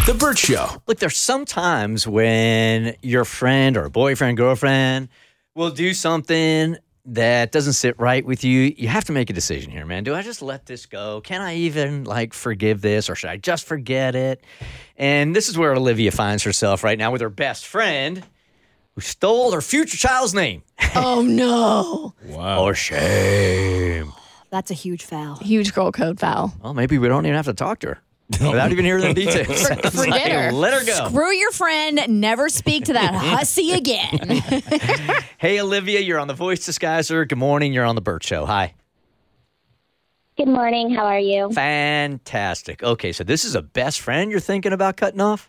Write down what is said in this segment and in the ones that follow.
The Burt Show. Look, there's some times when your friend or boyfriend, girlfriend will do something that doesn't sit right with you. You have to make a decision here, man. Do I just let this go? Can I even, forgive this, or should I just forget it? And this is where Olivia finds herself right now with her best friend who stole her future child's name. Oh, no. Wow. For shame. That's a huge foul. Huge girl code foul. Well, maybe we don't even have to talk to her without even hearing the details. Forget her. Let her go. Screw your friend. Never speak to that hussy again. Hey, Olivia, you're on The Voice Disguiser. Good morning. You're on The Burt Show. Hi. Good morning. How are you? Fantastic. Okay, so this is a best friend you're thinking about cutting off?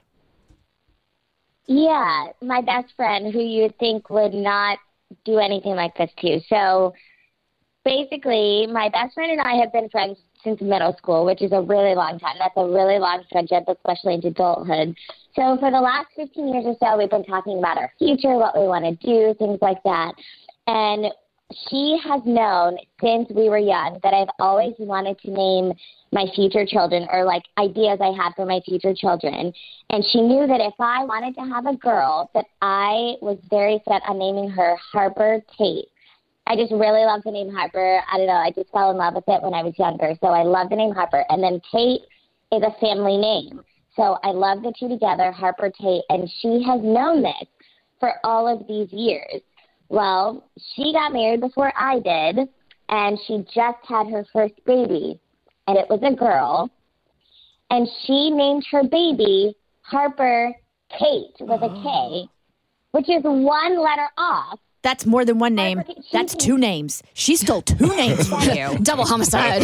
Yeah, my best friend who you would think would not do anything like this to. So basically, my best friend and I have been friends since middle school, which is a really long time. That's a really long friendship, especially into adulthood. So for the last 15 years or so, we've been talking about our future, what we want to do, things like that. And she has known since we were young that I've always wanted to name my future children, or ideas I had for my future children. And she knew that if I wanted to have a girl, that I was very set on naming her Harper Tate. I just really love the name Harper. I don't know. I just fell in love with it when I was younger. So I love the name Harper. And then Tate is a family name. So I love the two together, Harper Tate. And she has known this for all of these years. Well, she got married before I did, and she just had her first baby, and it was a girl. And she named her baby Harper Kate with a K, which is one letter off. That's more than one name. That's two names. She stole two names from you. Double homicide.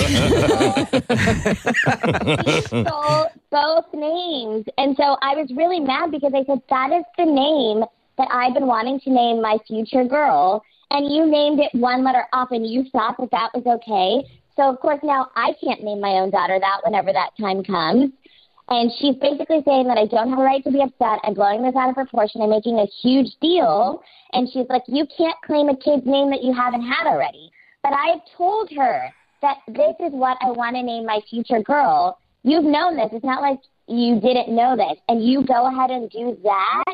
She stole both names. And so I was really mad because I said, that is the name that I've been wanting to name my future girl. And you named it one letter off, and you thought that that was okay. So, of course, now I can't name my own daughter that whenever that time comes. And she's basically saying that I don't have a right to be upset. I'm blowing this out of proportion. I'm making a huge deal. And she's like, you can't claim a kid's name that you haven't had already. But I have told her that this is what I want to name my future girl. You've known this. It's not like you didn't know this. And you go ahead and do that?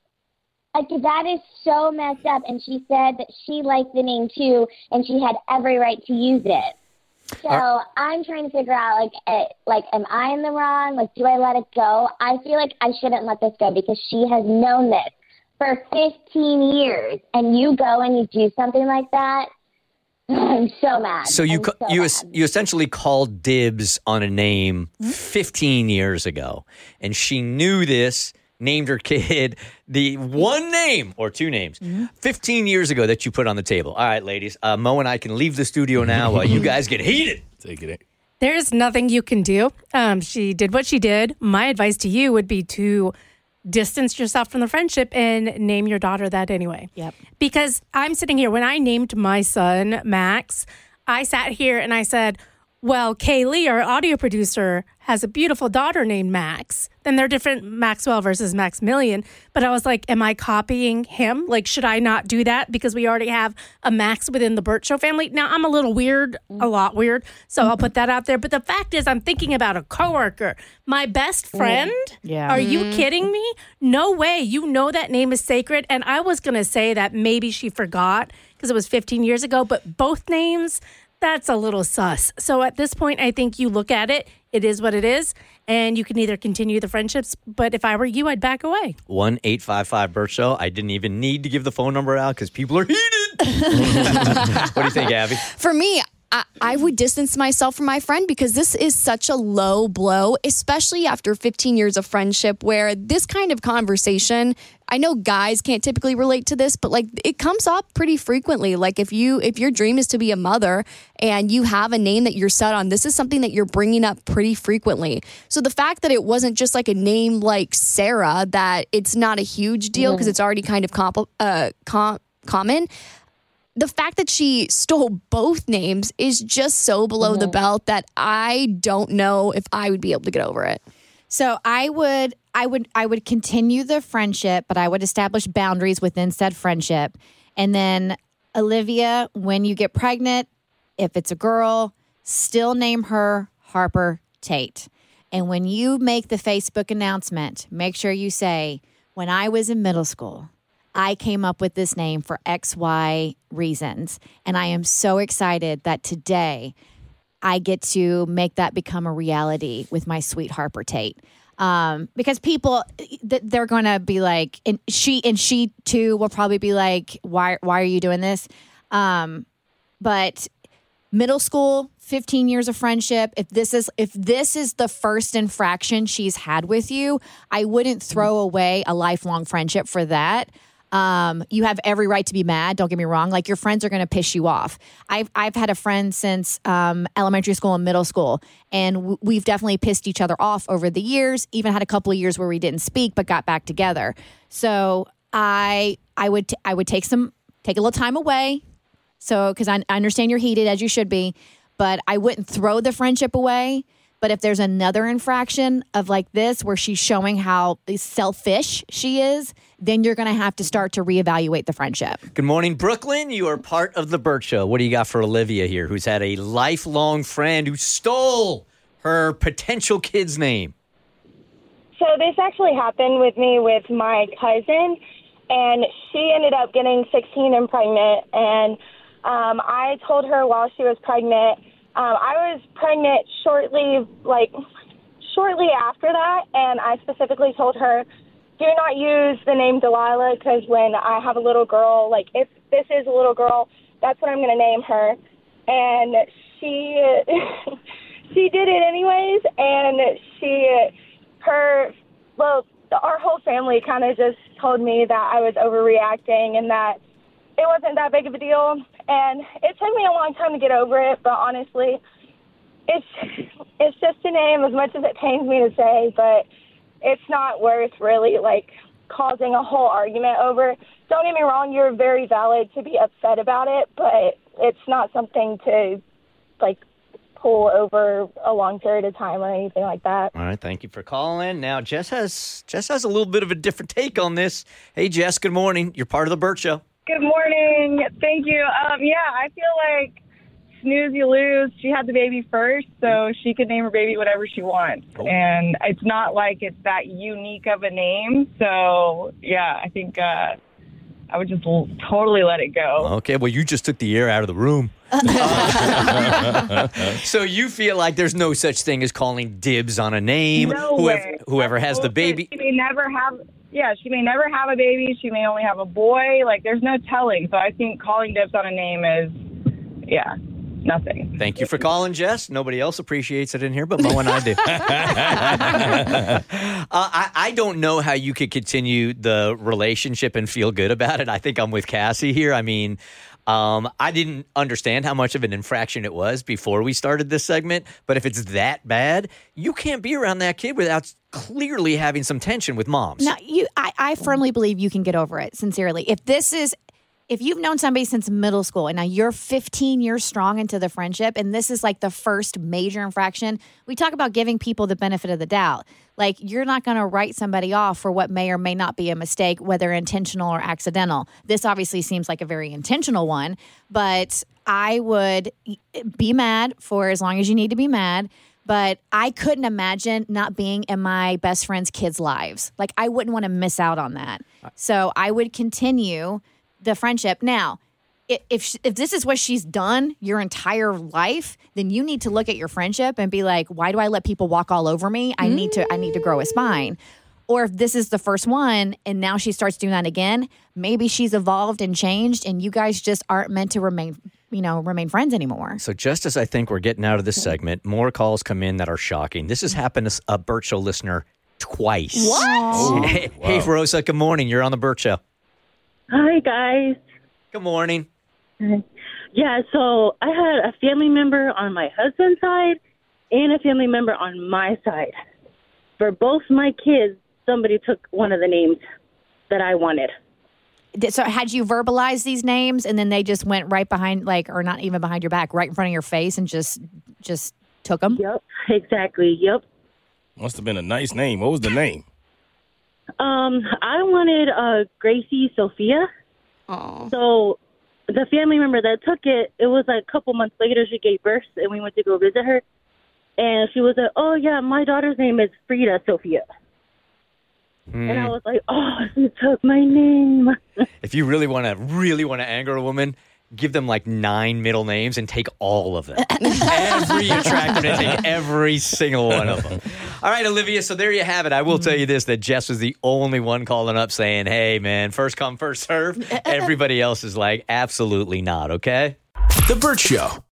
That is so messed up. And she said that she liked the name too, and she had every right to use it. So I'm trying to figure out, am I in the wrong? Do I let it go? I feel like I shouldn't let this go because she has known this for 15 years. And you go and you do something like that, I'm so mad. So you essentially called dibs on a name 15 years ago, and she knew this, named her kid the one name or two names 15 years ago that you put on the table. All right, ladies, Mo and I can leave the studio now while you guys get heated. Take it. There's nothing you can do. She did what she did. My advice to you would be to distance yourself from the friendship and name your daughter that anyway. Yep. Because I'm sitting here, when I named my son Max, I sat here and I said, well, Kaylee, our audio producer, has a beautiful daughter named Max. Then they're different, Maxwell versus Maximilian. But I was like, am I copying him? Should I not do that because we already have a Max within the Burt Show family? Now, I'm a little weird, a lot weird, so I'll put that out there. But the fact is, I'm thinking about a coworker. My best friend? Yeah. Are you kidding me? No way. You know that name is sacred. And I was going to say that maybe she forgot because it was 15 years ago. But both names, that's a little sus. So at this point, I think you look at it. It is what it is. And you can either continue the friendships, but if I were you, I'd back away. 1-855-BURT Show. I didn't even need to give the phone number out because people are heated. What do you think, Abby? For me, I would distance myself from my friend because this is such a low blow, especially after 15 years of friendship where this kind of conversation, I know guys can't typically relate to this, but it comes up pretty frequently. If your dream is to be a mother and you have a name that you're set on, this is something that you're bringing up pretty frequently. So the fact that it wasn't just a name like Sarah, that it's not a huge deal because it's already kind of common. The fact that she stole both names is just so below the belt that I don't know if I would be able to get over it. So I would continue the friendship, but I would establish boundaries within said friendship. And then, Olivia, when you get pregnant, if it's a girl, still name her Harper Tate. And when you make the Facebook announcement, make sure you say, when I was in middle school, I came up with this name for XY reasons. And I am so excited that today I get to make that become a reality with my sweet Harper Tate. Because people, they're going to be like, and she too will probably be like, why are you doing this? But middle school, 15 years of friendship. If this is the first infraction she's had with you, I wouldn't throw away a lifelong friendship for that. You have every right to be mad. Don't get me wrong. Like, your friends are going to piss you off. I've had a friend since elementary school and middle school, and we've definitely pissed each other off over the years. Even had a couple of years where we didn't speak but got back together. So I would take a little time away. So, because I understand you're heated, as you should be, but I wouldn't throw the friendship away. But if there's another infraction of like this where she's showing how selfish she is, then you're going to have to start to reevaluate the friendship. Good morning, Brooklyn. You are part of the Burt Show. What do you got for Olivia here, who's had a lifelong friend who stole her potential kid's name? So this actually happened with me with my cousin, and she ended up getting 16 and pregnant. And I told her while she was pregnant, I was pregnant shortly after that, and I specifically told her, do not use the name Delilah, because when I have a little girl, like, if this is a little girl, that's what I'm going to name her. And she she did it anyways, and our whole family kind of just told me that I was overreacting and that it wasn't that big of a deal. And it took me a long time to get over it, but honestly, it's just a name, as much as it pains me to say, but it's not worth really, like, causing a whole argument over. Don't get me wrong, you're very valid to be upset about it, but it's not something to, like, pull over a long period of time or anything like that. All right, thank you for calling. Now, Jess has a little bit of a different take on this. Hey, Jess, good morning. You're part of the Burt Show. Good morning. Thank you. I feel like snooze, you lose. She had the baby first, so she could name her baby whatever she wants. Oh. And it's not like it's that unique of a name. So, yeah, I think I would just totally let it go. Okay, well, you just took the air out of the room. So you feel like there's no such thing as calling dibs on a name? No way. Whoever has the baby. She may never have a baby. She may only have a boy. Like, there's no telling. So I think calling dibs on a name is, nothing. Thank you for calling, Jess. Nobody else appreciates it in here, but Mo and I do. I don't know how you could continue the relationship and feel good about it. I think I'm with Cassie here. I mean, I didn't understand how much of an infraction it was before we started this segment, but if it's that bad, you can't be around that kid without clearly having some tension with moms. No, I firmly believe you can get over it, sincerely. If you've known somebody since middle school and now you're 15 years strong into the friendship and this is like the first major infraction, we talk about giving people the benefit of the doubt. Like, you're not going to write somebody off for what may or may not be a mistake, whether intentional or accidental. This obviously seems like a very intentional one, but I would be mad for as long as you need to be mad. But I couldn't imagine not being in my best friend's kids' lives. Like, I wouldn't want to miss out on that. So I would continue the friendship. Now, if this is what she's done your entire life, then you need to look at your friendship and be like, why do I let people walk all over me? I need to grow a spine. Or if this is the first one and now she starts doing that again, maybe she's evolved and changed and you guys just aren't meant to remain friends anymore. So just as I think we're getting out of this segment, more calls come in that are shocking. This has happened to a Burt Show listener twice. What? Oh, hey, Rosa, good morning. You're on the Burt Show. Hi, guys. Good morning. Yeah, so I had a family member on my husband's side and a family member on my side. For both my kids, somebody took one of the names that I wanted. So had you verbalized these names and then they just went right behind, like, or not even behind your back, right in front of your face and just took them? Yep, exactly. Yep. Must have been a nice name. What was the name? I wanted Gracie Sophia. Oh. So the family member that took it, it was like a couple months later she gave birth and we went to go visit her. And she was like, oh, yeah, my daughter's name is Frida Sophia. And I was like, oh, she took my name. If you really want to anger a woman, give them like 9 middle names and take all of them. Every attractive name, take every single one of them. All right, Olivia, so there you have it. I will tell you this, that Jess was the only one calling up saying, hey, man, first come, first serve. Everybody else is like, absolutely not, okay? The Burt Show.